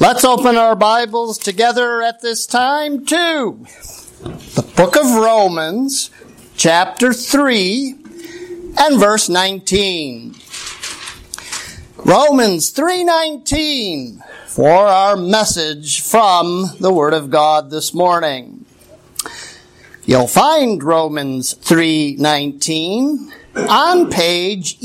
Let's open our Bibles together at this time to the book of Romans, chapter 3, and verse 19. Romans 3:19 for our message from the Word of God this morning. You'll find Romans 3:19 on page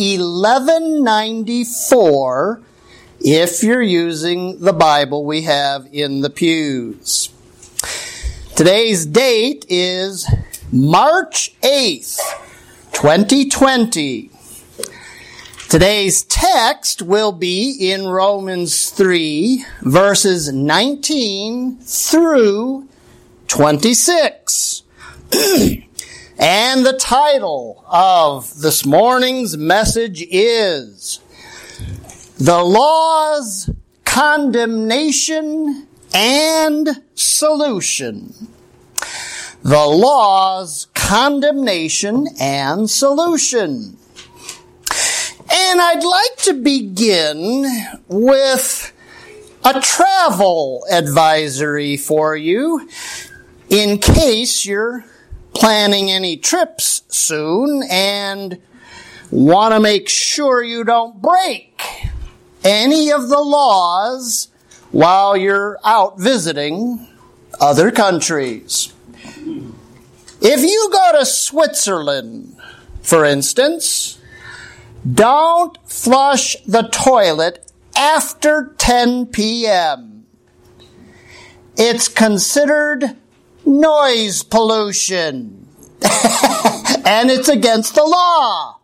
1194 if you're using the Bible we have in the pews. Today's date is March 8th, 2020. Today's text will be in Romans 3, verses 19 through 26. And the title of this morning's message is The Law's Condemnation and Solution. The Law's Condemnation and Solution. And I'd like to begin with a travel advisory for you in case you're planning any trips soon and want to make sure you don't break any of the laws while you're out visiting other countries. If you go to Switzerland, for instance, don't flush the toilet after 10 p.m. It's considered noise pollution, and it's against the law.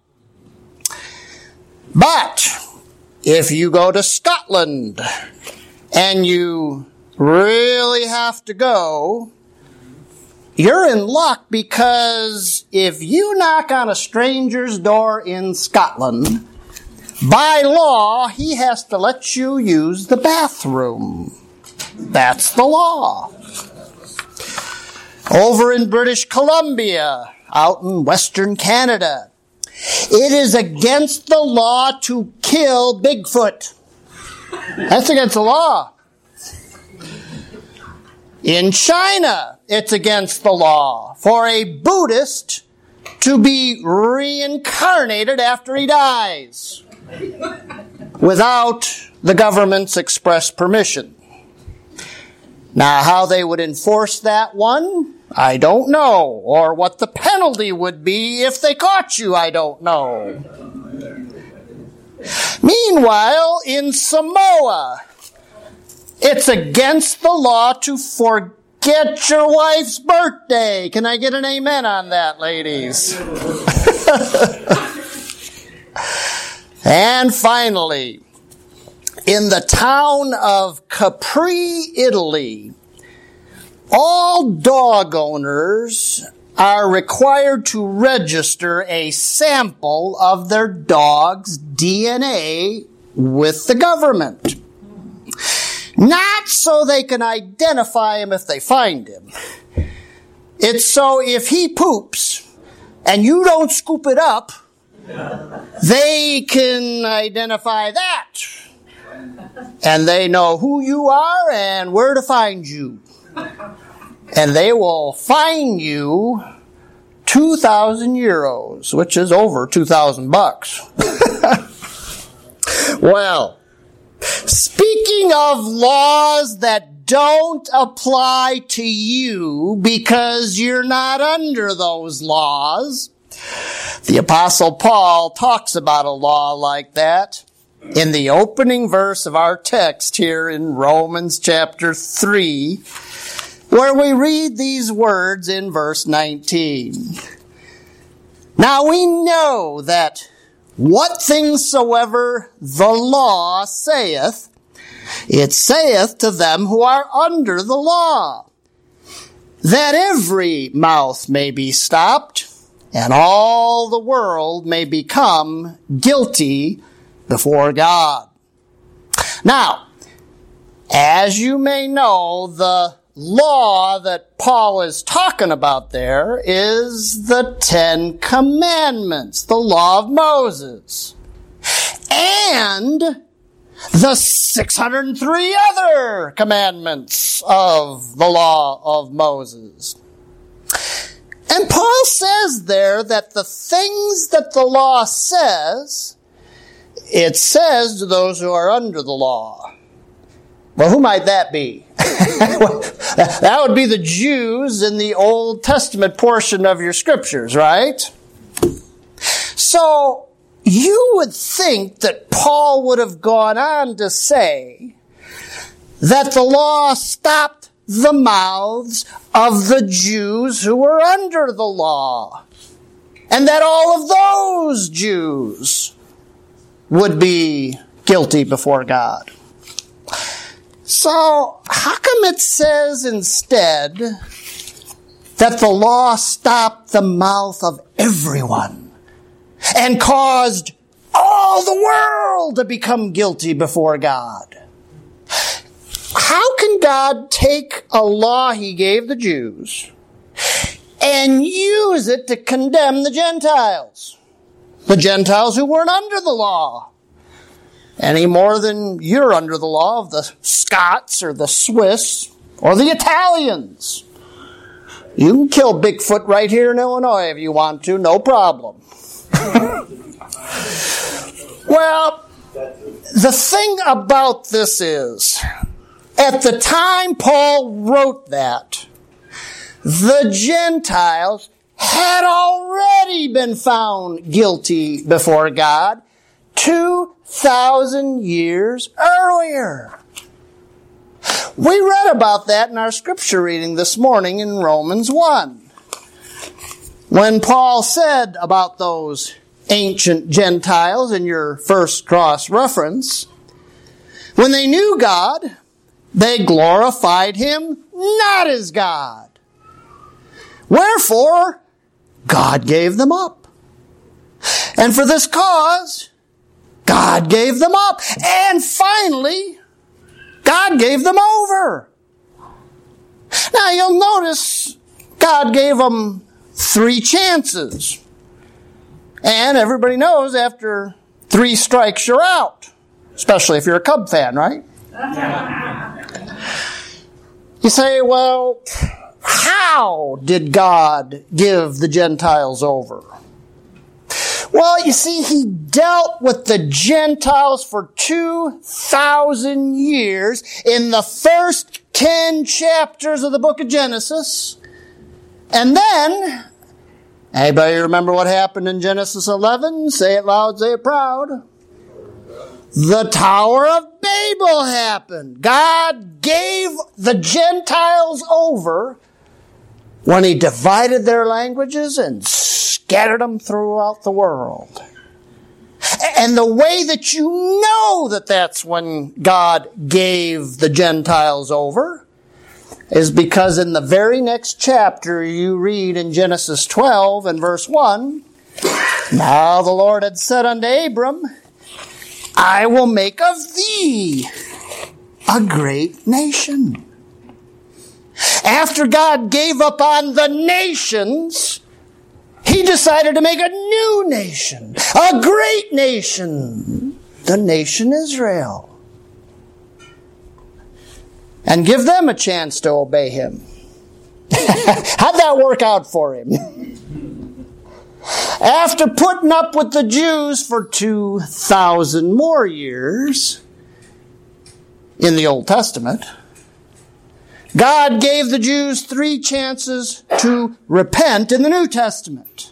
But if you go to Scotland and you really have to go, you're in luck, because if you knock on a stranger's door in Scotland, by law, he has to let you use the bathroom. That's the law. Over in British Columbia, out in Western Canada, it is against the law to kill Bigfoot. That's against the law. In China, it's against the law for a Buddhist to be reincarnated after he dies without the government's express permission. Now, how they would enforce that one, I don't know. Or what the penalty would be if they caught you, I don't know. Meanwhile, in Samoa, it's against the law to forget your wife's birthday. Can I get an amen on that, ladies? And finally, in the town of Capri, Italy, all dog owners are required to register a sample of their dog's DNA with the government. Not so they can identify him if they find him. It's so if he poops and you don't scoop it up, they can identify that. And they know who you are and where to find you. And they will fine you 2,000 euros, which is over $2,000. Well, speaking of laws that don't apply to you because you're not under those laws, the Apostle Paul talks about a law like that in the opening verse of our text here in Romans chapter 3, where we read these words in verse 19. Now we know that what things soever the law saith, it saith to them who are under the law, that every mouth may be stopped, and all the world may become guilty before God. Now, as you may know, the law that Paul is talking about there is the Ten Commandments, the law of Moses. And the 603 other commandments of the law of Moses. And Paul says there that the things that the law says, it says to those who are under the law. Well, who might that be? That would be the Jews in the Old Testament portion of your scriptures, right? So, you would think that Paul would have gone on to say that the law stopped the mouths of the Jews who were under the law, and that all of those Jews would be guilty before God. So, how come it says instead that the law stopped the mouth of everyone and caused all the world to become guilty before God? How can God take a law he gave the Jews and use it to condemn the Gentiles? The Gentiles who weren't under the law, any more than you're under the law of the Scots or the Swiss or the Italians. You can kill Bigfoot right here in Illinois if you want to, no problem. Well, the thing about this is, at the time Paul wrote that, the Gentiles had already been found guilty before God 2,000 years earlier. We read about that in our scripture reading this morning in Romans 1. When Paul said about those ancient Gentiles in your first cross reference, when they knew God, they glorified him not as God. Wherefore, God gave them up. And for this cause, God gave them up. And finally, God gave them over. Now you'll notice God gave them 3 chances. And everybody knows after 3 strikes you're out. Especially if you're a Cub fan, right? You say, well, how did God give the Gentiles over? Well, you see, he dealt with the Gentiles for 2,000 years in the first 10 chapters of the book of Genesis. And then, anybody remember what happened in Genesis 11? Say it loud, say it proud. The Tower of Babel happened. God gave the Gentiles over when he divided their languages and scattered them throughout the world. And the way that you know that that's when God gave the Gentiles over is because in the very next chapter you read in Genesis 12 and verse 1, now the Lord had said unto Abram, I will make of thee a great nation. After God gave up on the nations, he decided to make a new nation, a great nation, the nation Israel, and give them a chance to obey him. How'd that work out for him? After putting up with the Jews for 2,000 more years in the Old Testament, God gave the Jews 3 chances to repent in the New Testament.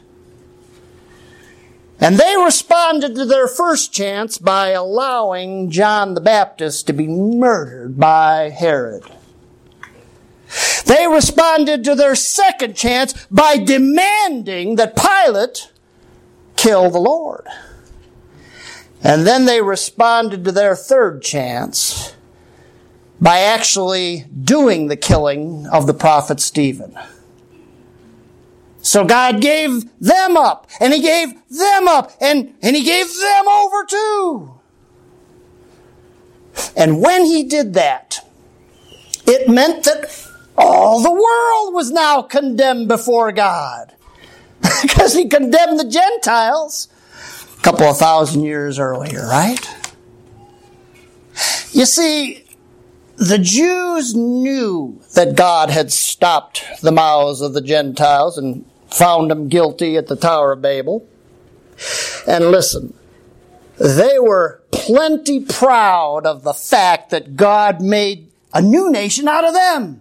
And they responded to their first chance by allowing John the Baptist to be murdered by Herod. They responded to their second chance by demanding that Pilate kill the Lord. And then they responded to their third chance by actually doing the killing of the prophet Stephen. So God gave them up, and he gave them up, and he gave them over too. And when he did that, it meant that all the world was now condemned before God. Because he condemned the Gentiles a couple of thousand years earlier, right? You see, the Jews knew that God had stopped the mouths of the Gentiles and found them guilty at the Tower of Babel. And listen, they were plenty proud of the fact that God made a new nation out of them.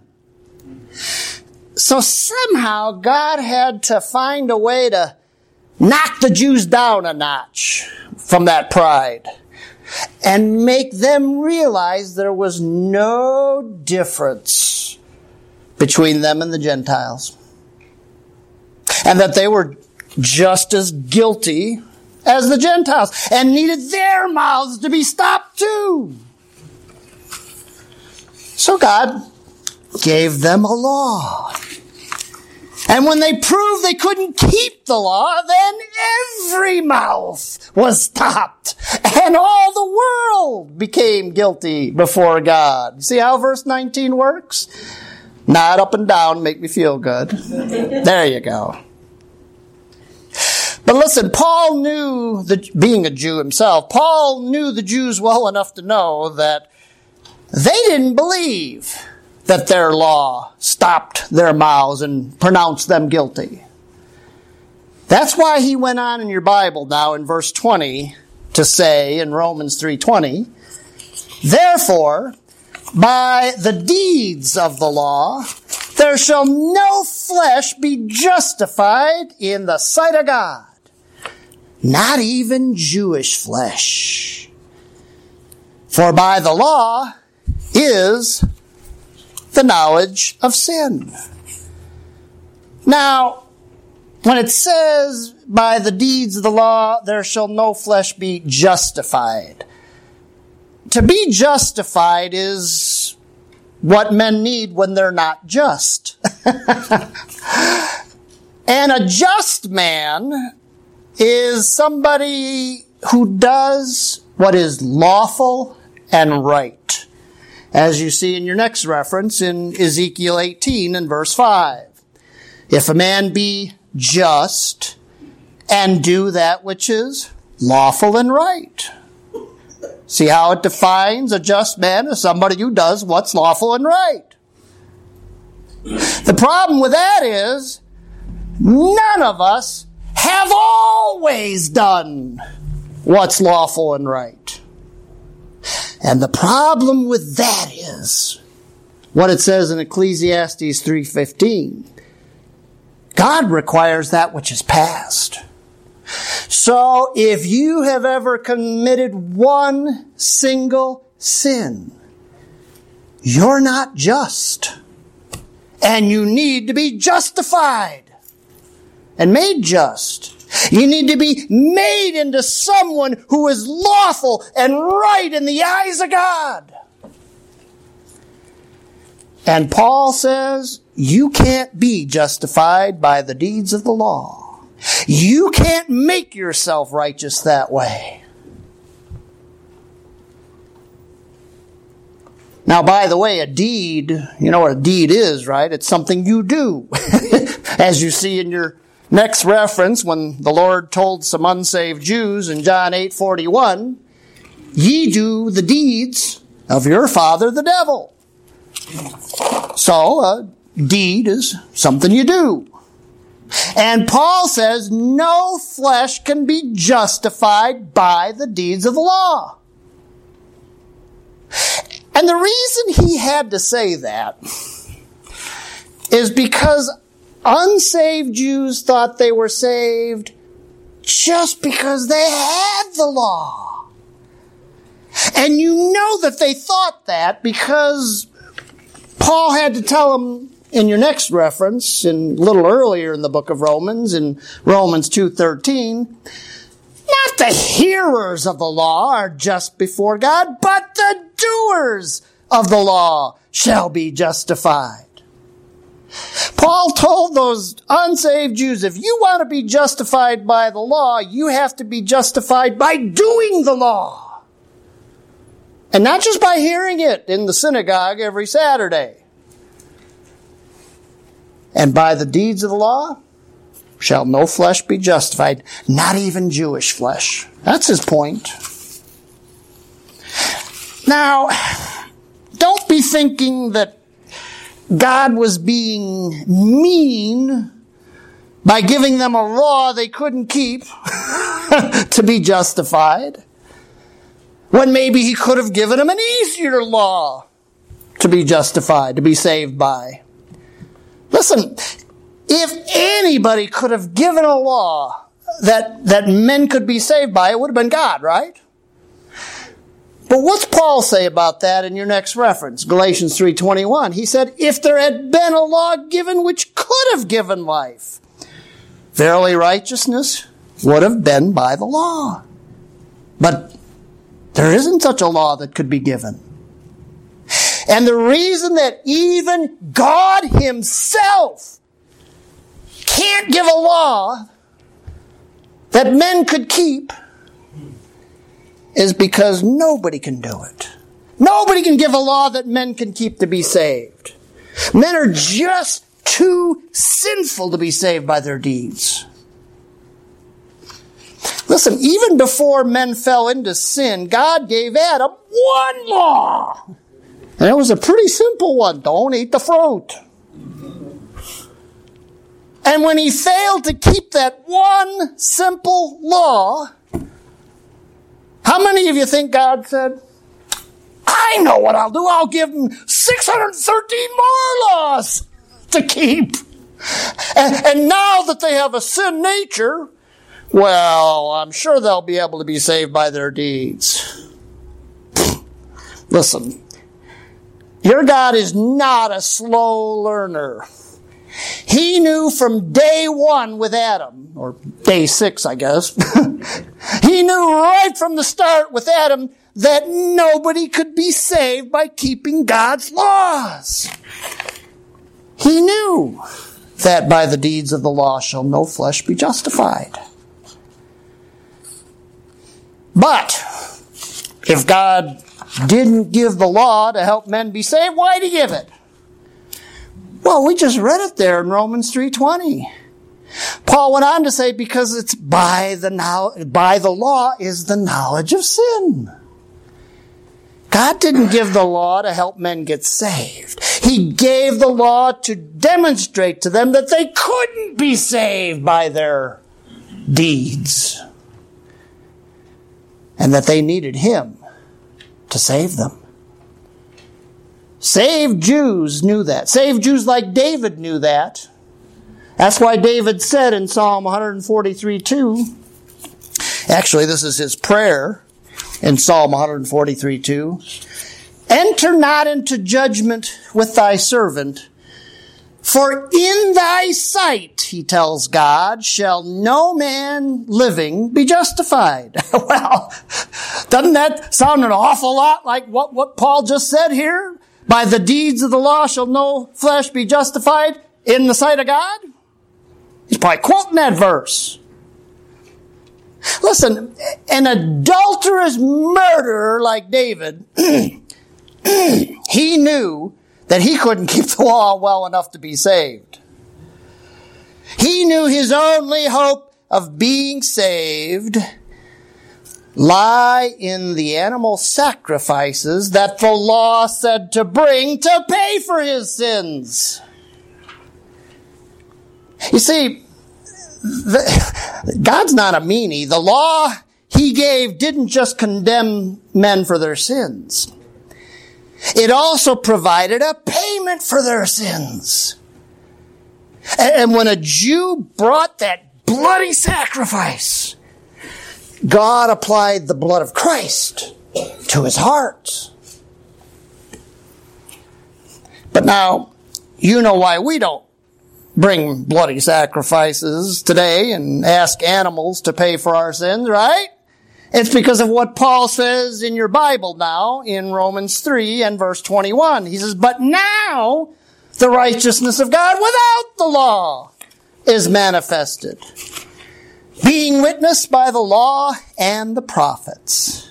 So somehow God had to find a way to knock the Jews down a notch from that pride and make them realize there was no difference between them and the Gentiles, and that they were just as guilty as the Gentiles and needed their mouths to be stopped too. So God gave them a law. And when they proved they couldn't keep the law, then every mouth was stopped. And all the world became guilty before God. See how verse 19 works? Nod up and down, make me feel good. There you go. But listen, Paul knew, being a Jew himself, Paul knew the Jews well enough to know that they didn't believe that their law stopped their mouths and pronounced them guilty. That's why he went on in your Bible now in verse 20 to say in Romans 3:20, therefore, by the deeds of the law, there shall no flesh be justified in the sight of God, not even Jewish flesh. For by the law is the knowledge of sin. Now, when it says, by the deeds of the law, there shall no flesh be justified. To be justified is what men need when they're not just. And a just man is somebody who does what is lawful and right, as you see in your next reference in Ezekiel 18 and verse 5. If a man be just and do that which is lawful and right. See how it defines a just man as somebody who does what's lawful and right. The problem with that is none of us have always done what's lawful and right. And the problem with that is what it says in Ecclesiastes 3:15. God requires that which is past. So if you have ever committed one single sin, you're not just. And you need to be justified and made just. You need to be made into someone who is lawful and right in the eyes of God. And Paul says, you can't be justified by the deeds of the law. You can't make yourself righteous that way. Now, by the way, a deed, you know what a deed is, right? It's something you do. As you see in your next reference, when the Lord told some unsaved Jews in John 8:41, ye do the deeds of your father the devil. So, a deed is something you do. And Paul says no flesh can be justified by the deeds of the law. And the reason he had to say that is because unsaved Jews thought they were saved just because they had the law. And you know that they thought that because Paul had to tell them in your next reference, a little earlier in the book of Romans, in Romans 2:13, not the hearers of the law are just before God, but the doers of the law shall be justified. Paul told those unsaved Jews, if you want to be justified by the law, you have to be justified by doing the law. And not just by hearing it in the synagogue every Saturday. And by the deeds of the law shall no flesh be justified, not even Jewish flesh. That's his point. Now, don't be thinking that God was being mean by giving them a law they couldn't keep to be justified, when maybe he could have given them an easier law to be justified, to be saved by. Listen, if anybody could have given a law that men could be saved by, it would have been God, right? But what's Paul say about that in your next reference? Galatians 3:21. He said, if there had been a law given which could have given life, verily righteousness would have been by the law. But there isn't such a law that could be given. And the reason that even God himself can't give a law that men could keep is because nobody can do it. Nobody can give a law that men can keep to be saved. Men are just too sinful to be saved by their deeds. Listen, even before men fell into sin, God gave Adam one law. And it was a pretty simple one. Don't eat the fruit. And when he failed to keep that one simple law, how many of you think God said, I know what I'll do. I'll give them 613 more laws to keep. And now that they have a sin nature, well, I'm sure they'll be able to be saved by their deeds. Listen, your God is not a slow learner. He knew from day one with Adam, or day 6, I guess. He knew right from the start with Adam that nobody could be saved by keeping God's laws. He knew that by the deeds of the law shall no flesh be justified. But if God didn't give the law to help men be saved, why did he give it? Well, we just read it there in Romans 3:20. Paul went on to say, because it's by the law is the knowledge of sin. God didn't give the law to help men get saved. He gave the law to demonstrate to them that they couldn't be saved by their deeds, and that they needed him to save them. Saved Jews knew that. Saved Jews like David knew that. That's why David said in Psalm 143:2, actually this is his prayer in Psalm 143:2, enter not into judgment with thy servant, for in thy sight, he tells God, shall no man living be justified. Well, doesn't that sound an awful lot like what Paul just said here? By the deeds of the law shall no flesh be justified in the sight of God? He's probably quoting that verse. Listen, an adulterous murderer like David, he knew that he couldn't keep the law well enough to be saved. He knew his only hope of being saved lie in the animal sacrifices that the law said to bring to pay for his sins. You see, God's not a meanie. The law he gave didn't just condemn men for their sins. It also provided a payment for their sins. And when a Jew brought that bloody sacrifice, God applied the blood of Christ to his heart. But now, you know why we don't bring bloody sacrifices today and ask animals to pay for our sins, right? It's because of what Paul says in your Bible now in Romans 3 and verse 21. He says, but now the righteousness of God without the law is manifested, being witnessed by the law and the prophets.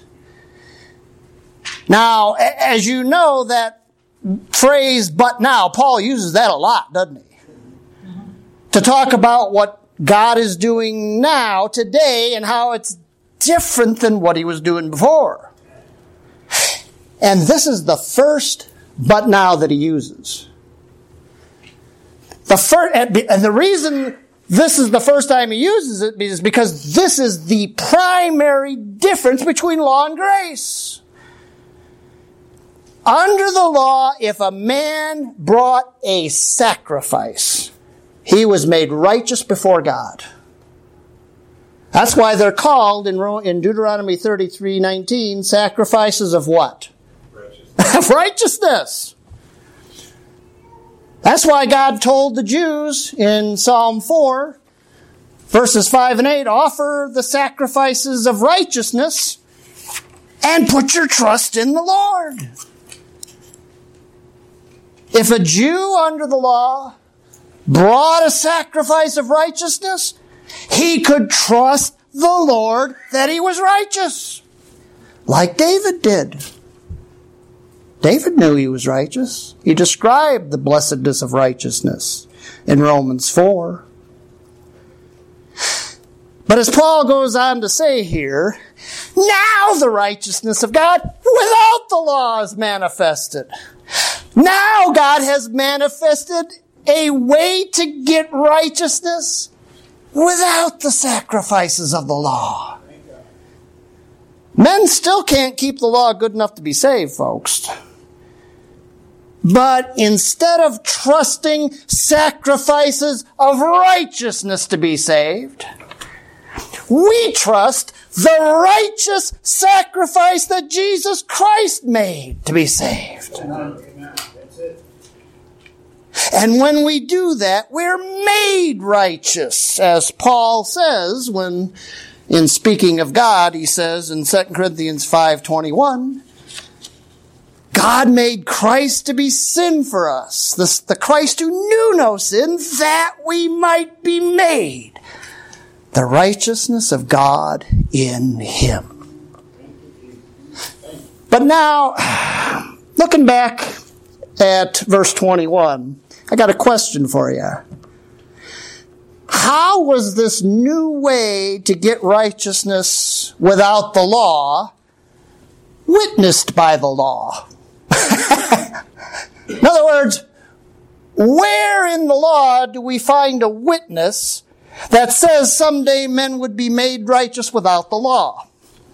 Now, as you know, that phrase, but now, Paul uses that a lot, doesn't he? To talk about what God is doing now, today, and how it's different than what he was doing before. And this is the first but now that he uses. And the reason this is the first time he uses it is because this is the primary difference between law and grace. Under the law, if a man brought a sacrifice, he was made righteous before God. That's why they're called in Deuteronomy 33:19 sacrifices of what? Of righteousness. That's why God told the Jews in Psalm 4, verses 5 and 8, offer the sacrifices of righteousness and put your trust in the Lord. If a Jew under the law brought a sacrifice of righteousness, he could trust the Lord that he was righteous, like David did. David knew he was righteous. He described the blessedness of righteousness in Romans 4. But as Paul goes on to say here, now the righteousness of God without the law is manifested. Now God has manifested a way to get righteousness without the sacrifices of the law. Men still can't keep the law good enough to be saved, folks. But instead of trusting sacrifices of righteousness to be saved, we trust the righteous sacrifice that Jesus Christ made to be saved. And when we do that, we're made righteous, as Paul says when, in speaking of God, he says in 2 Corinthians 5:21, God made Christ to be sin for us, the Christ who knew no sin, that we might be made the righteousness of God in him. But now, looking back at verse 21, I got a question for you. How was this new way to get righteousness without the law witnessed by the law? In other words, where in the law do we find a witness that says someday men would be made righteous without the law?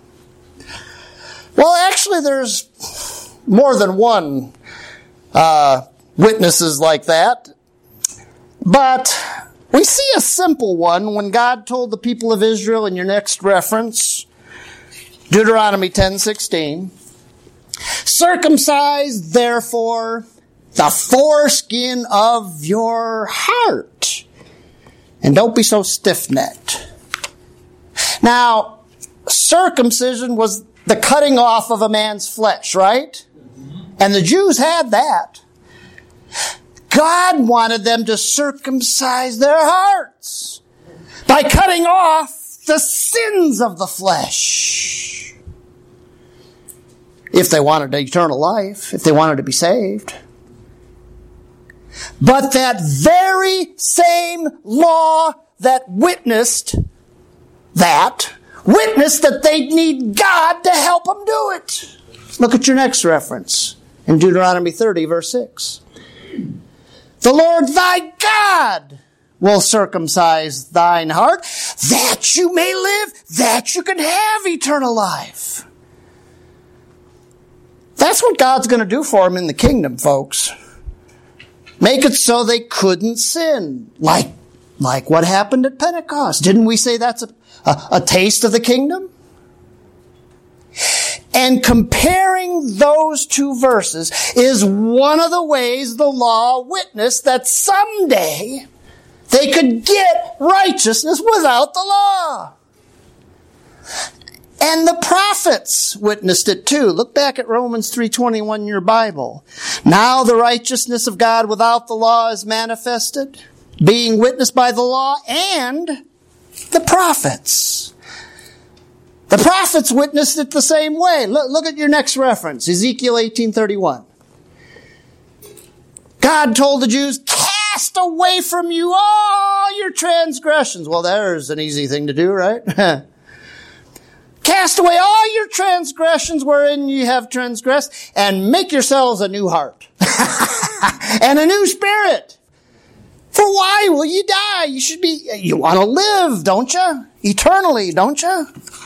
Well, actually, there's more than one witnesses like that. But we see a simple one when God told the people of Israel in your next reference, Deuteronomy 10:16, circumcise therefore the foreskin of your heart, and don't be so stiff-necked. Now, circumcision was the cutting off of a man's flesh, right? And the Jews had that. God wanted them to circumcise their hearts by cutting off the sins of the flesh. If they wanted eternal life, if they wanted to be saved. But that very same law that witnessed that they'd need God to help them do it. Look at your next reference in Deuteronomy 30, verse 6. The Lord thy God will circumcise thine heart, that you may live, that you can have eternal life. That's what God's going to do for them in the kingdom, folks. Make it so they couldn't sin. Like what happened at Pentecost. Didn't we say that's a taste of the kingdom? And comparing those two verses is one of the ways the law witnessed that someday they could get righteousness without the law. And the prophets witnessed it too. Look back at Romans 3:21 in your Bible. Now the righteousness of God without the law is manifested, being witnessed by the law and the prophets. The prophets witnessed it the same way. Look at your next reference, Ezekiel 18:31. God told the Jews, cast away from you all your transgressions. Well, there's an easy thing to do, right? Cast away all your transgressions wherein you have transgressed, and make yourselves a new heart and a new spirit. For why will you die? You want to live, don't you? Eternally, don't you?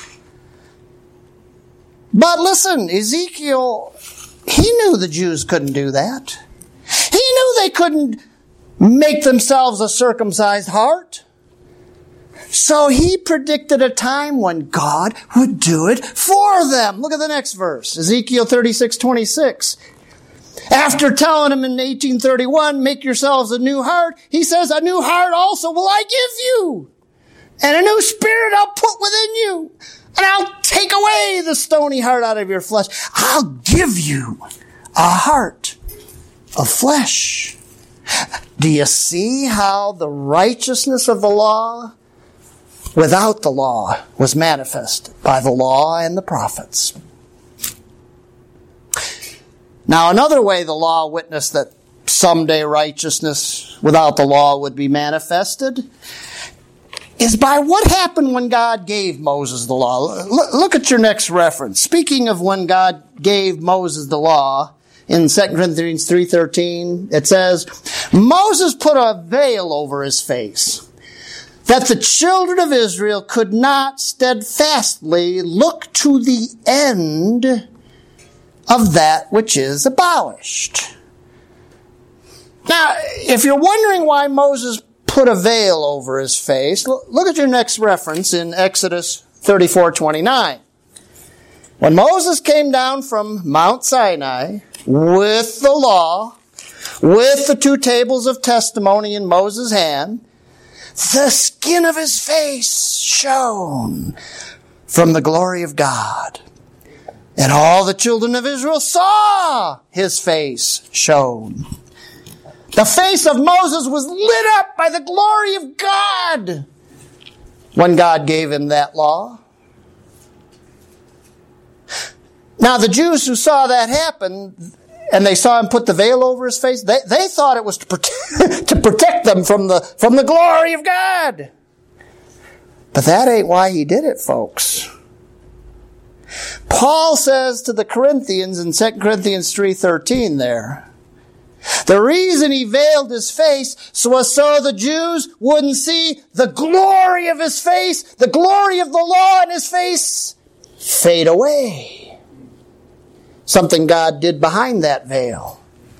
But listen, Ezekiel, he knew the Jews couldn't do that. He knew they couldn't make themselves a circumcised heart. So he predicted a time when God would do it for them. Look at the next verse, Ezekiel 36:26. After telling him in 1831, make yourselves a new heart, he says, a new heart also will I give you, and a new spirit I'll put within you, and I'll take away the stony heart out of your flesh. I'll give you a heart of flesh. Do you see how the righteousness of the law without the law was manifested by the law and the prophets? Now, another way the law witnessed that someday righteousness without the law would be manifested is by what happened when God gave Moses the law. Look at your next reference. Speaking of when God gave Moses the law, in 2 Corinthians 3:13, it says, Moses put a veil over his face, that the children of Israel could not steadfastly look to the end of that which is abolished. Now, if you're wondering why Moses put a veil over his face, look at your next reference in Exodus 34:29. When Moses came down from Mount Sinai with the law, with the 2 tables of testimony in Moses' hand, the skin of his face shone from the glory of God. And all the children of Israel saw his face shone. The face of Moses was lit up by the glory of God when God gave him that law. Now, the Jews who saw that happen, and they saw him put the veil over his face, they thought it was to protect them from the glory of God. But that ain't why he did it, folks. Paul says to the Corinthians in 2 Corinthians 3:13 there, the reason he veiled his face was so the Jews wouldn't see the glory of his face, the glory of the law in his face fade away. Something God did behind that veil.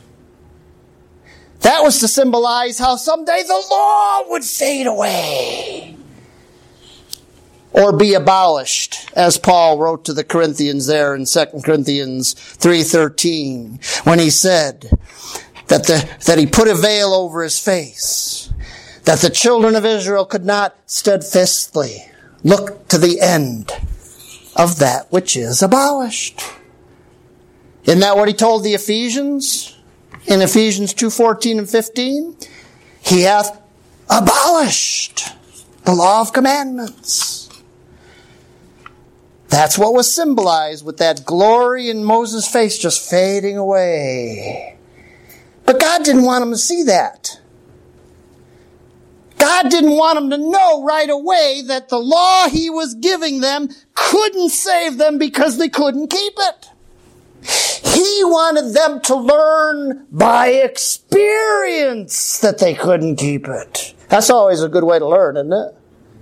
That was to symbolize how someday the law would fade away or be abolished, as Paul wrote to the Corinthians there in 2 Corinthians 3:13, when he said that he put a veil over his face, that the children of Israel could not steadfastly look to the end of that which is abolished. Isn't that what he told the Ephesians in Ephesians 2:14 and 15? He hath abolished the law of commandments. That's what was symbolized with that glory in Moses' face just fading away. But God didn't want him to see that. God didn't want them to know right away that the law he was giving them couldn't save them because they couldn't keep it. He wanted them to learn by experience that they couldn't keep it. That's always a good way to learn, isn't it?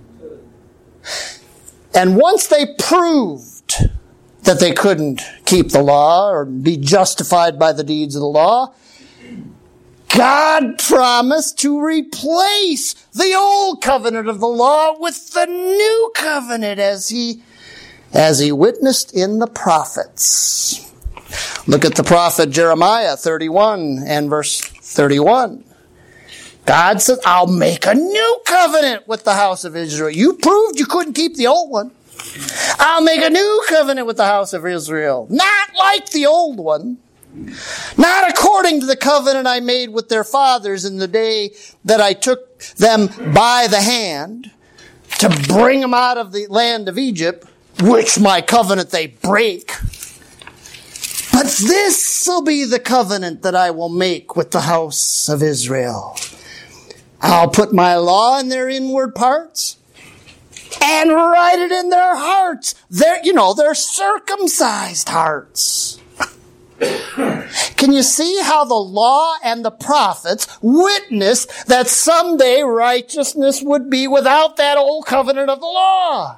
And once they proved that they couldn't keep the law or be justified by the deeds of the law, God promised to replace the old covenant of the law with the new covenant as he witnessed in the prophets. Look at the prophet Jeremiah 31 and verse 31. God said, I'll make a new covenant with the house of Israel. You proved you couldn't keep the old one. I'll make a new covenant with the house of Israel. Not like the old one. Not according to the covenant I made with their fathers in the day that I took them by the hand to bring them out of the land of Egypt, which my covenant they break. But this will be the covenant that I will make with the house of Israel. I'll put my law in their inward parts, and write it in their hearts. Their circumcised hearts. Can you see how the law and the prophets witnessed that someday righteousness would be without that old covenant of the law?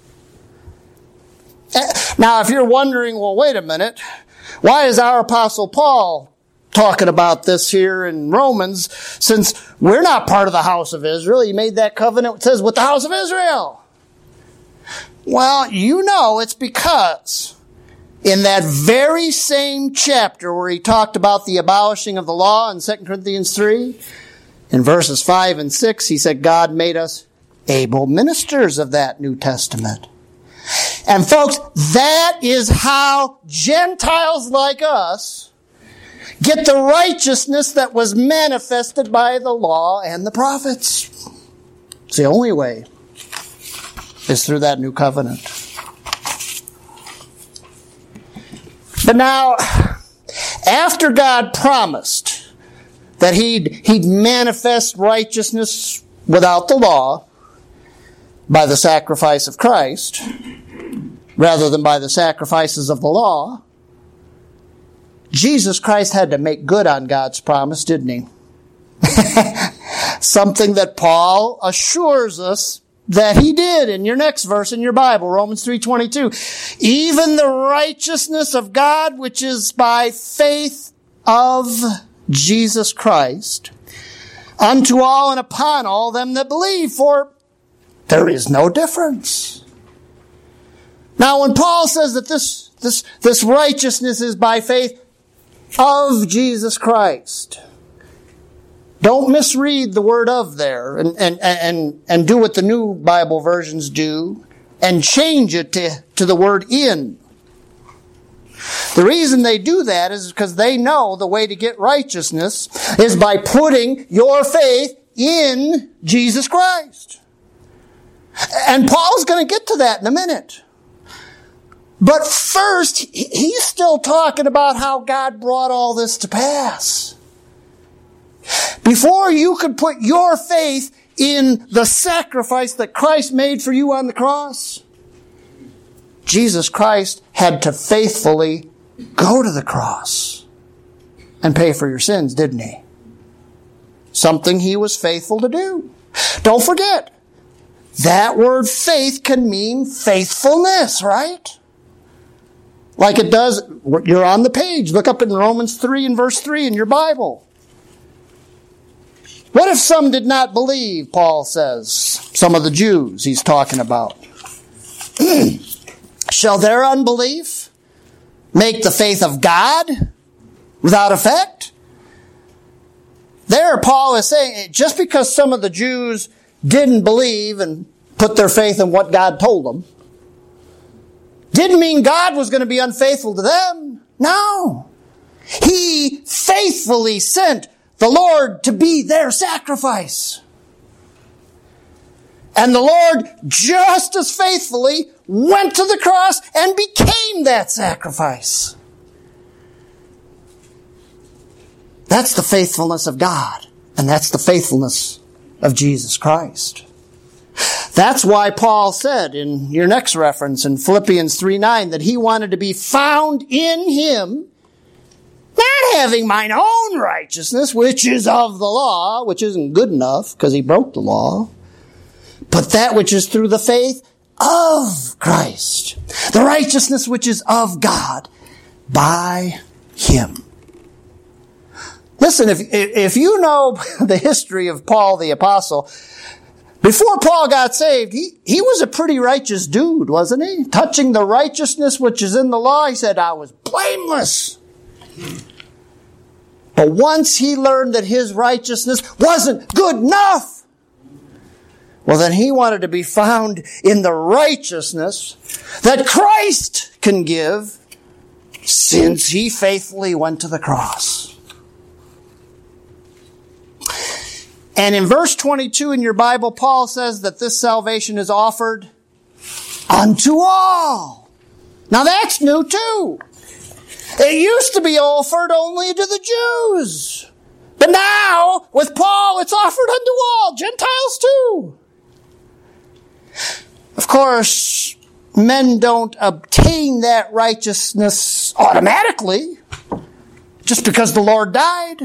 Now, if you're wondering, well, wait a minute, why is our Apostle Paul talking about this here in Romans, since we're not part of the house of Israel? He made that covenant, it says, with the house of Israel. Well, it's because in that very same chapter where he talked about the abolishing of the law in 2 Corinthians 3, in verses 5 and 6, he said, God made us able ministers of that New Testament. And folks, that is how Gentiles like us get the righteousness that was manifested by the law and the prophets. It's the only way is through that new covenant. But now, after God promised that He'd manifest righteousness without the law by the sacrifice of Christ, rather than by the sacrifices of the law, Jesus Christ had to make good on God's promise, didn't He? Something that Paul assures us that He did in your next verse in your Bible, Romans 3:22. Even the righteousness of God, which is by faith of Jesus Christ, unto all and upon all them that believe, for there is no difference. Now, when Paul says that this righteousness is by faith of Jesus Christ, don't misread the word "of" there and do what the new Bible versions do and change it to the word "in." The reason they do that is because they know the way to get righteousness is by putting your faith in Jesus Christ. And Paul's going to get to that in a minute. But first, he's still talking about how God brought all this to pass. Before you could put your faith in the sacrifice that Christ made for you on the cross, Jesus Christ had to faithfully go to the cross and pay for your sins, didn't He? Something He was faithful to do. Don't forget, that word faith can mean faithfulness, right? Like it does, you're on the page. Look up in Romans 3 and verse 3 in your Bible. What if some did not believe, Paul says? Some of the Jews he's talking about. Shall their unbelief make the faith of God without effect? There, Paul is saying, just because some of the Jews didn't believe and put their faith in what God told them, didn't mean God was going to be unfaithful to them. No. He faithfully sent the Lord to be their sacrifice. And the Lord just as faithfully went to the cross and became that sacrifice. That's the faithfulness of God. And that's the faithfulness of Jesus Christ. That's why Paul said in your next reference in Philippians 3:9 that he wanted to be found in Him, not having mine own righteousness, which is of the law, which isn't good enough because he broke the law, but that which is through the faith of Christ, the righteousness which is of God by Him. Listen, if you know the history of Paul the Apostle, before Paul got saved, he was a pretty righteous dude, wasn't he? Touching the righteousness which is in the law, he said, I was blameless. But once he learned that his righteousness wasn't good enough, well, then he wanted to be found in the righteousness that Christ can give, since He faithfully went to the cross. And in verse 22 in your Bible, Paul says that this salvation is offered unto all. Now that's new too. It used to be offered only to the Jews. But now, with Paul, it's offered unto all, Gentiles too. Of course, men don't obtain that righteousness automatically just because the Lord died.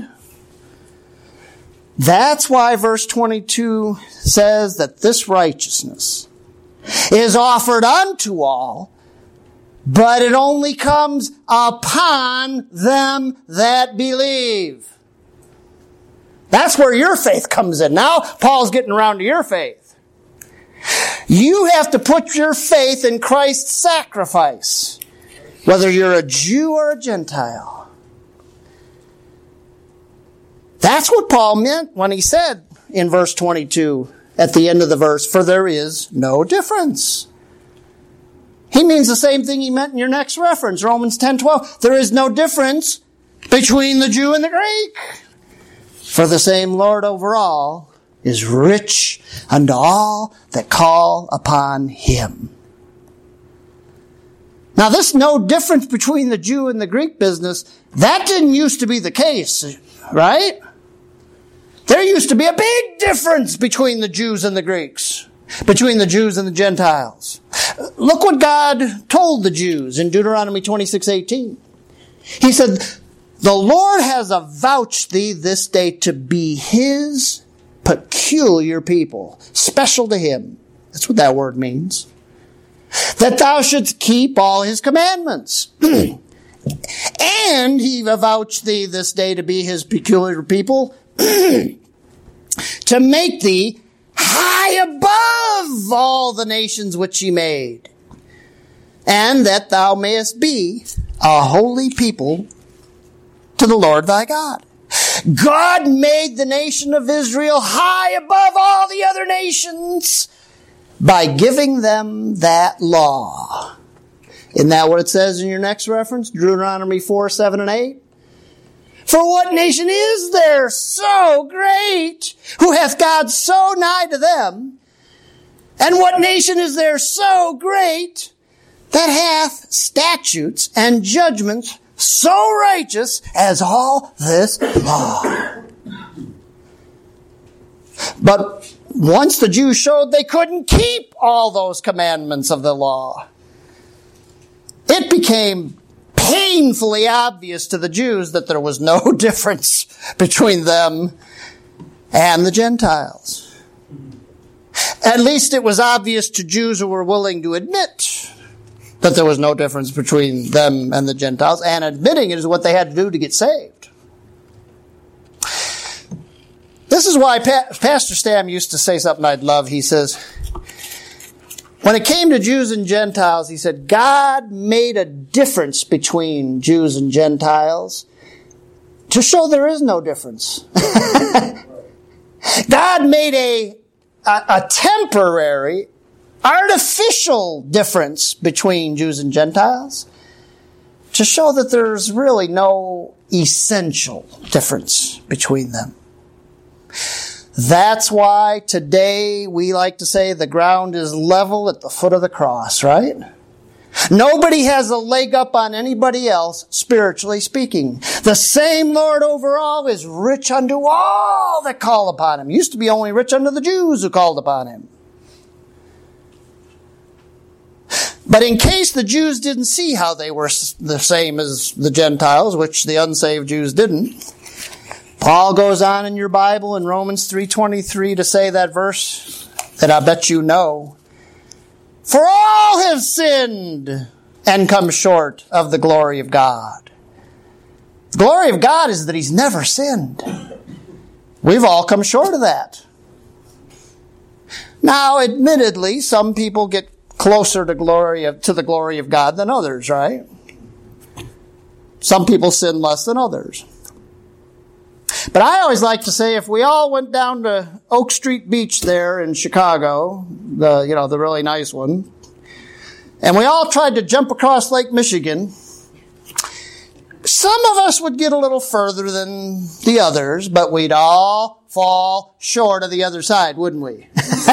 That's why verse 22 says that this righteousness is offered unto all, but it only comes upon them that believe. That's where your faith comes in. Now, Paul's getting around to your faith. You have to put your faith in Christ's sacrifice, whether you're a Jew or a Gentile. That's what Paul meant when he said in verse 22, at the end of the verse, for there is no difference. He means the same thing he meant in your next reference, Romans 10:12. There is no difference between the Jew and the Greek. For the same Lord over all is rich unto all that call upon him. Now this no difference between the Jew and the Greek business, that didn't used to be the case, right? There used to be a big difference between the Jews and the Greeks, between the Jews and the Gentiles. Look what God told the Jews in Deuteronomy 26:18. He said, the Lord has avouched thee this day to be his peculiar people, special to him. That's what that word means. That thou shouldst keep all his commandments. And he avouched thee this day to be his peculiar people, to make thee high above all the nations which he made, and that thou mayest be a holy people to the Lord thy God. God made the nation of Israel high above all the other nations by giving them that law. Isn't that what it says in your next reference? Deuteronomy 4:7 and 8. For what nation is there so great, who hath God so nigh to them? And what nation is there so great, that hath statutes and judgments so righteous as all this law? But once the Jews showed they couldn't keep all those commandments of the law, it became painfully obvious to the Jews that there was no difference between them and the Gentiles. At least it was obvious to Jews who were willing to admit that there was no difference between them and the Gentiles, and admitting it is what they had to do to get saved. This is why Pastor Stam used to say something I'd love. He says, when it came to Jews and Gentiles, he said, God made a difference between Jews and Gentiles to show there is no difference. God made a temporary, artificial difference between Jews and Gentiles to show that there's really no essential difference between them. That's why today we like to say the ground is level at the foot of the cross, right? Nobody has a leg up on anybody else, spiritually speaking. The same Lord over all is rich unto all that call upon him. Used to be only rich unto the Jews who called upon him. But in case the Jews didn't see how they were the same as the Gentiles, which the unsaved Jews didn't, Paul goes on in your Bible in Romans 3:23 to say that verse that I bet you know. For all have sinned and come short of the glory of God. The glory of God is that he's never sinned. We've all come short of that. Now, admittedly, some people get closer to the glory of God than others, right? Some people sin less than others. But I always like to say, if we all went down to Oak Street Beach there in Chicago, the really nice one, and we all tried to jump across Lake Michigan, some of us would get a little further than the others, but we'd all fall short of the other side, wouldn't we?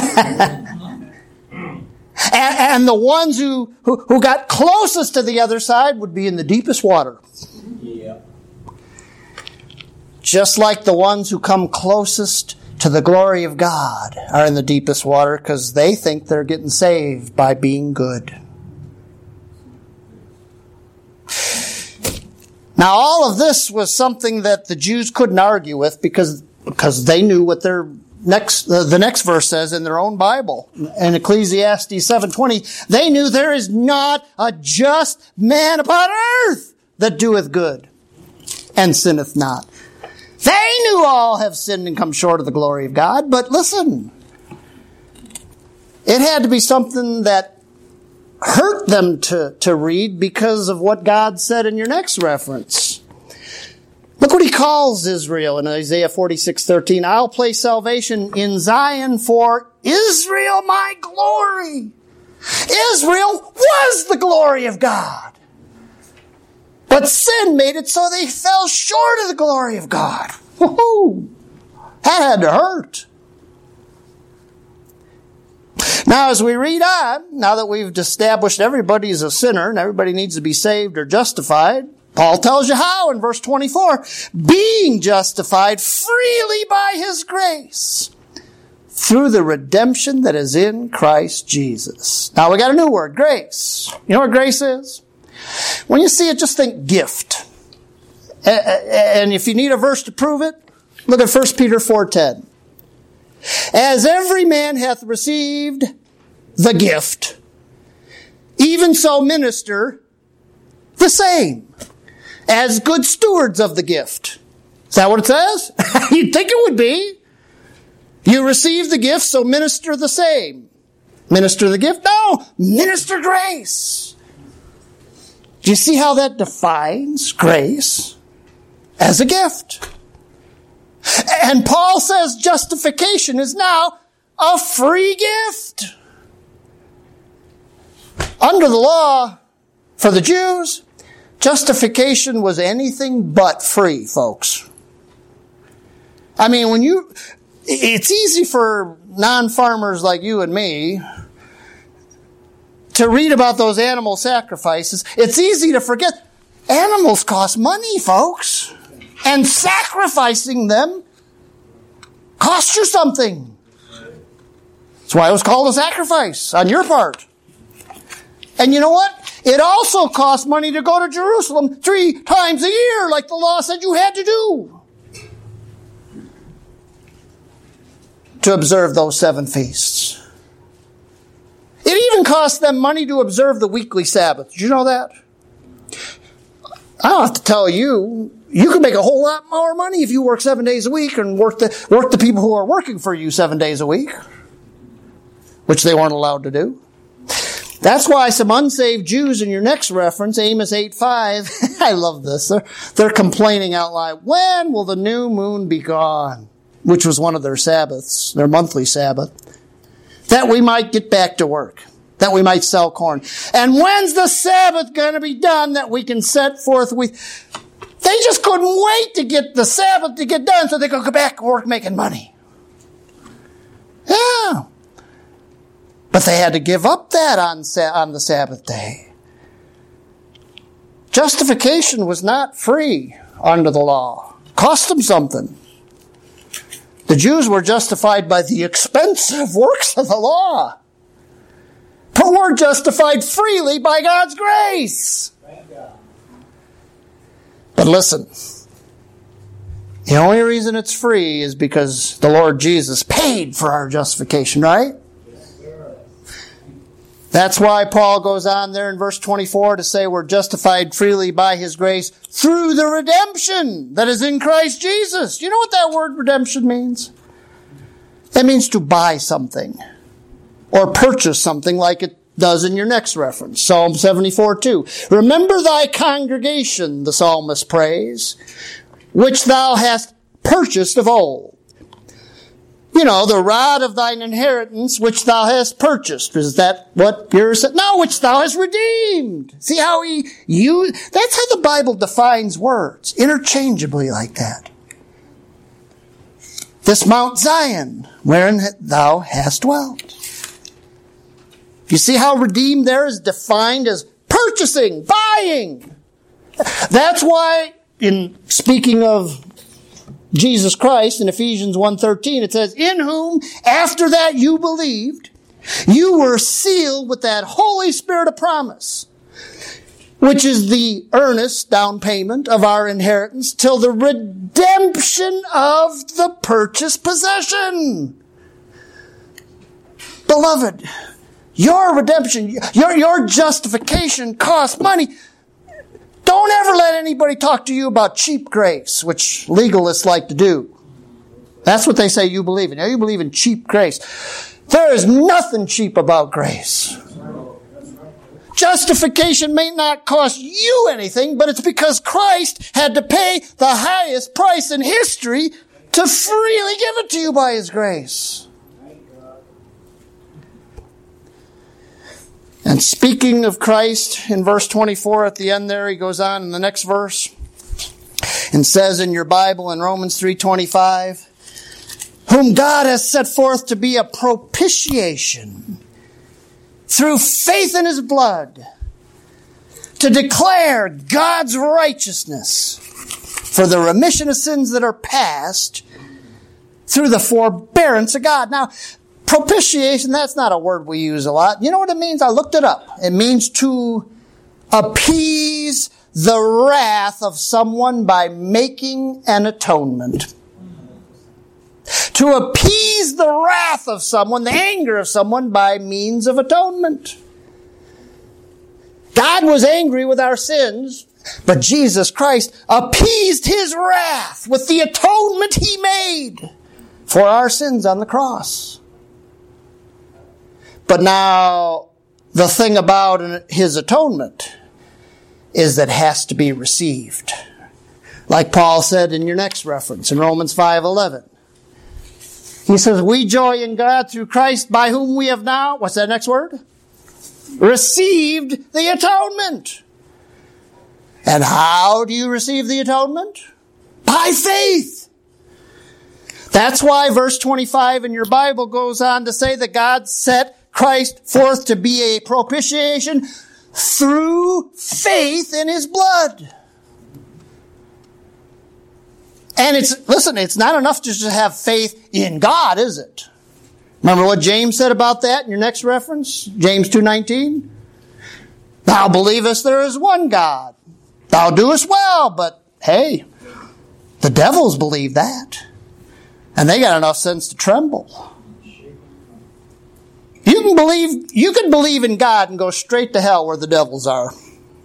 and the ones who got closest to the other side would be in the deepest water. Yeah. Just like the ones who come closest to the glory of God are in the deepest water because they think they're getting saved by being good. Now, all of this was something that the Jews couldn't argue with because they knew what the next verse says in their own Bible. In Ecclesiastes 7:20, they knew there is not a just man upon earth that doeth good and sinneth not. They knew all have sinned and come short of the glory of God. But listen, it had to be something that hurt them to read because of what God said in your next reference. Look what he calls Israel in Isaiah 46:13. I'll place salvation in Zion for Israel, my glory. Israel was the glory of God. But sin made it so they fell short of the glory of God. Woo-hoo. That had to hurt. Now, as we read on, now that we've established everybody is a sinner and everybody needs to be saved or justified, Paul tells you how in verse 24. Being justified freely by his grace through the redemption that is in Christ Jesus. Now, we got a new word, grace. You know what grace is? When you see it, just think gift. And if you need a verse to prove it, look at 1 Peter 4:10. As every man hath received the gift, even so minister the same, as good stewards of the gift. Is that what it says? You'd think it would be. You receive the gift, so minister the same. Minister the gift? No, minister grace. Do you see how that defines grace as a gift? And Paul says justification is now a free gift. Under the law, for the Jews, justification was anything but free, folks. I mean, it's easy for non-farmers like you and me to read about those animal sacrifices. It's easy to forget animals cost money, folks. And sacrificing them costs you something. That's why it was called a sacrifice on your part. And you know what? It also costs money to go to Jerusalem 3 times a year, like the law said you had to do, to observe those 7 feasts. It even cost them money to observe the weekly Sabbath. Did you know that? I don't have to tell you. You can make a whole lot more money if you work 7 days a week and work the people who are working for you 7 days a week, which they weren't allowed to do. That's why some unsaved Jews in your next reference, Amos 8:5, I love this. They're complaining out loud. When will the new moon be gone? Which was one of their Sabbaths, their monthly Sabbath. That we might get back to work. That we might sell corn. And when's the Sabbath going to be done that we can set forth with? They just couldn't wait to get the Sabbath to get done so they could go back to work making money. Yeah. But they had to give up that on the Sabbath day. Justification was not free under the law. Cost them something. The Jews were justified by the expensive works of the law. But we're justified freely by God's grace. Thank God. But listen, the only reason it's free is because the Lord Jesus paid for our justification, right? Yes, sir. That's why Paul goes on there in verse 24 to say we're justified freely by his grace through the redemption that is in Christ Jesus. You know what that word redemption means? It means to buy something or purchase something, like it does in your next reference, Psalm 74:2. Remember thy congregation, the psalmist prays, which thou hast purchased of old. You know, the rod of thine inheritance, which thou hast purchased. Is that what you're saying? No, which thou hast redeemed. See how that's how the Bible defines words, interchangeably like that. This Mount Zion, wherein thou hast dwelt. You see how redeemed there is defined as purchasing, buying. That's why, in speaking of Jesus Christ in Ephesians 1:13. It says, in whom, after that you believed, you were sealed with that Holy Spirit of promise, which is the earnest down payment of our inheritance till the redemption of the purchased possession. Beloved, your redemption, your justification costs money. Don't ever let anybody talk to you about cheap grace, which legalists like to do. That's what they say you believe in. You believe in cheap grace. There is nothing cheap about grace. Justification may not cost you anything, but it's because Christ had to pay the highest price in history to freely give it to you by His grace. And speaking of Christ, in verse 24 at the end there, he goes on in the next verse and says in your Bible in Romans 3:25, whom God has set forth to be a propitiation through faith in His blood, to declare God's righteousness for the remission of sins that are past through the forbearance of God. Now, propitiation, that's not a word we use a lot. You know what it means? I looked it up. It means to appease the wrath of someone by making an atonement. To appease the wrath of someone, the anger of someone by means of atonement. God was angry with our sins, but Jesus Christ appeased His wrath with the atonement He made for our sins on the cross. But now, the thing about His atonement is that it has to be received. Like Paul said in your next reference, in Romans 5:11. He says, we joy in God through Christ, by whom we have now, what's that next word? Received the atonement. And how do you receive the atonement? By faith. That's why verse 25 in your Bible goes on to say that God set Christ forth to be a propitiation through faith in His blood. And it's not enough just to have faith in God, is it? Remember what James said about that in your next reference? James 2:19. Thou believest there is one God. Thou doest well, but hey, the devils believe that. And they got enough sense to tremble. You can believe in God and go straight to hell where the devils are.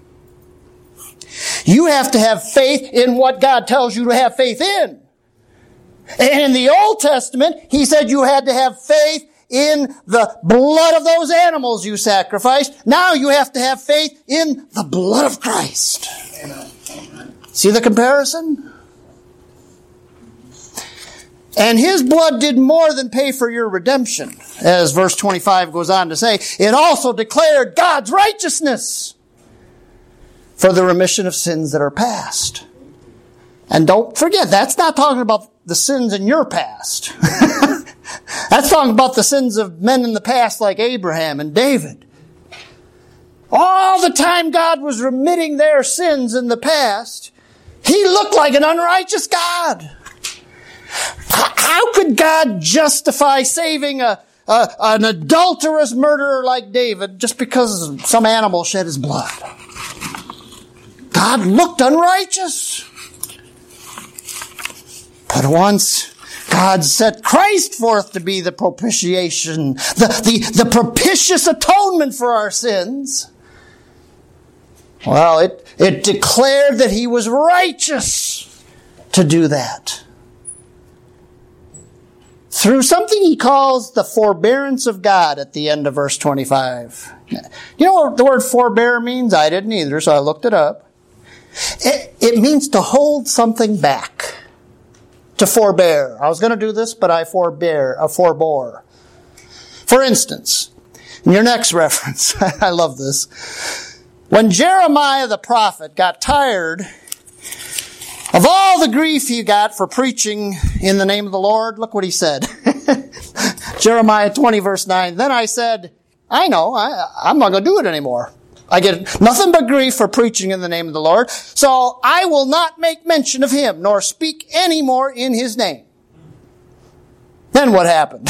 You have to have faith in what God tells you to have faith in. And in the Old Testament, He said you had to have faith in the blood of those animals you sacrificed. Now you have to have faith in the blood of Christ. Amen. See the comparison? And His blood did more than pay for your redemption. As verse 25 goes on to say, it also declared God's righteousness for the remission of sins that are past. And don't forget, that's not talking about the sins in your past. That's talking about the sins of men in the past like Abraham and David. All the time God was remitting their sins in the past, He looked like an unrighteous God. How could God justify saving an adulterous murderer like David just because some animal shed his blood? God looked unrighteous. But once God set Christ forth to be the propitiation, the propitious atonement for our sins, well, it declared that He was righteous to do that. Through something He calls the forbearance of God at the end of verse 25. You know what the word forbear means? I didn't either, so I looked it up. It means to hold something back. To forbear. I was going to do this, but I forbore. For instance, in your next reference, I love this. When Jeremiah the prophet got tired of all the grief he got for preaching in the name of the Lord, look what he said. Jeremiah 20 verse 9. Then I said, I know, I'm not going to do it anymore. I get nothing but grief for preaching in the name of the Lord. So I will not make mention of him, nor speak any more in his name. Then what happened?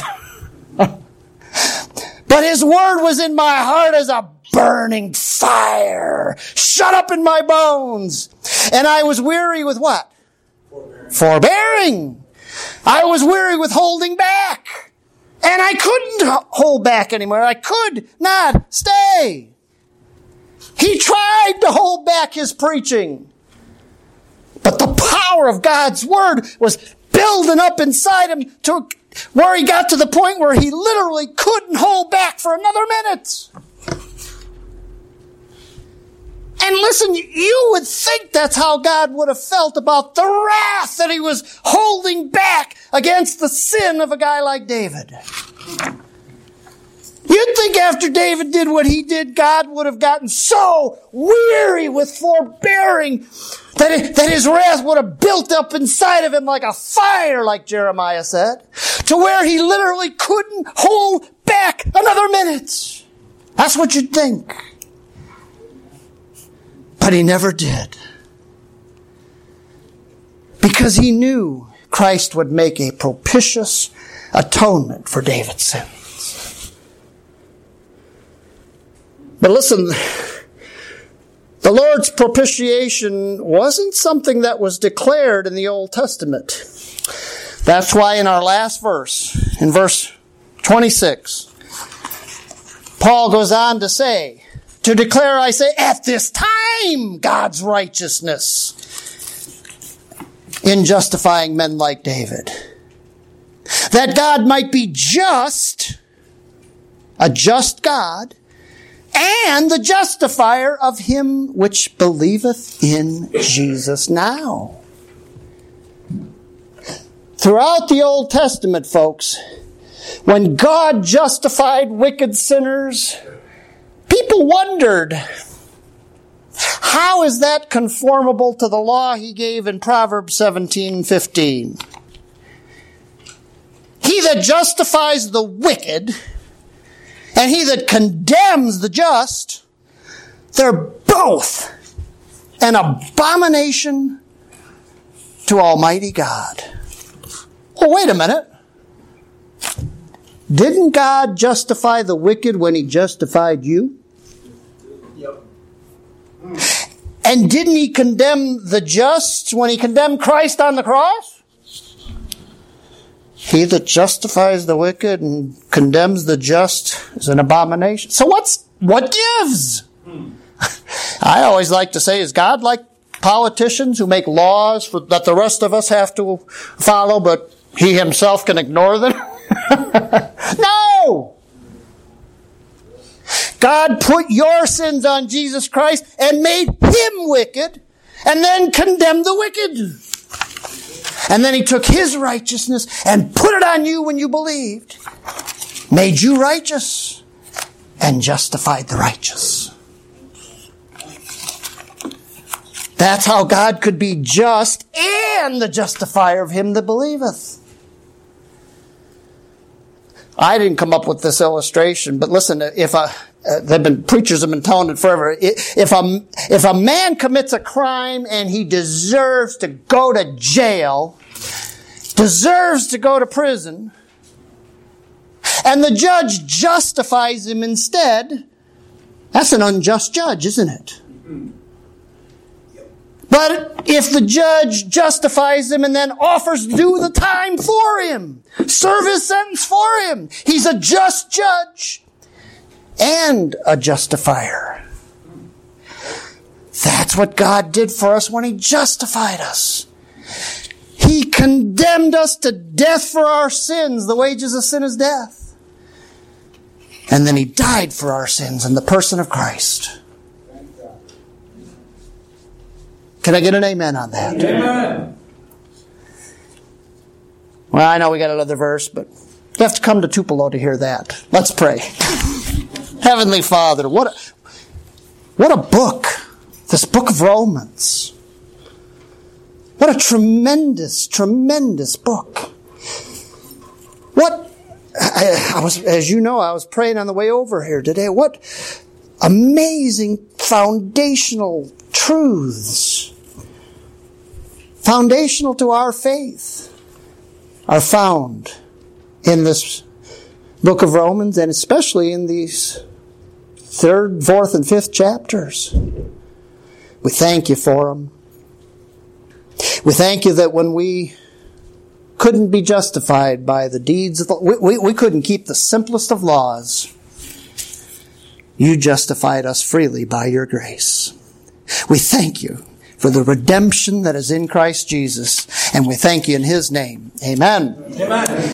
But his word was in my heart as a burning fire, shut up in my bones. And I was weary with what? Forbearing. I was weary with holding back. And I couldn't hold back anymore. I could not stay. He tried to hold back his preaching. But the power of God's word was building up inside him to where he got to the point where he literally couldn't hold back for another minute. And listen, you would think that's how God would have felt about the wrath that he was holding back against the sin of a guy like David. You'd think after David did what he did, God would have gotten so weary with forbearing that his wrath would have built up inside of him like a fire, like Jeremiah said, to where he literally couldn't hold back another minute. That's what you'd think. But he never did. Because he knew Christ would make a propitious atonement for David's sins. But listen, the Lord's propitiation wasn't something that was declared in the Old Testament. That's why in our last verse, in verse 26, Paul goes on to say, to declare, I say, at this time, God's righteousness in justifying men like David. That God might be just, a just God, and the justifier of him which believeth in Jesus now. Throughout the Old Testament, folks, when God justified wicked sinners, people wondered, how is that conformable to the law he gave in Proverbs 17:15? He that justifies the wicked and he that condemns the just, they're both an abomination to Almighty God. Well, wait a minute. Didn't God justify the wicked when he justified you? Yep. And didn't he condemn the just when he condemned Christ on the cross? He that justifies the wicked and condemns the just is an abomination. So what gives? I always like to say, is God like politicians who make laws that the rest of us have to follow, but he himself can ignore them? No! God put your sins on Jesus Christ and made him wicked and then condemned the wicked. And then he took his righteousness and put it on you when you believed. Made you righteous and justified the righteous. That's how God could be just and the justifier of him that believeth. I didn't come up with this illustration, but listen, preachers have been telling it forever. If a man commits a crime and he deserves to go to jail, deserves to go to prison, and the judge justifies him instead, that's an unjust judge, isn't it? But if the judge justifies him and then offers to do the time for him, serve his sentence for him, he's a just judge and a justifier. That's what God did for us when he justified us. He condemned us to death for our sins. The wages of sin is death. And then he died for our sins in the person of Christ. Can I get an amen on that? Amen. Well, I know we got another verse, but you have to come to Tupelo to hear that. Let's pray. Heavenly Father, what a book. This book of Romans. What a tremendous, tremendous book. I was, as you know, I was praying on the way over here today. What amazing foundational truths, foundational to our faith, are found in this book of Romans, and especially in these 3rd, 4th, and 5th chapters. We thank you for them. We thank you that when we couldn't be justified by the deeds of we couldn't keep the simplest of laws, you justified us freely by your grace. We thank you for the redemption that is in Christ Jesus, and we thank you in His name. Amen. Amen.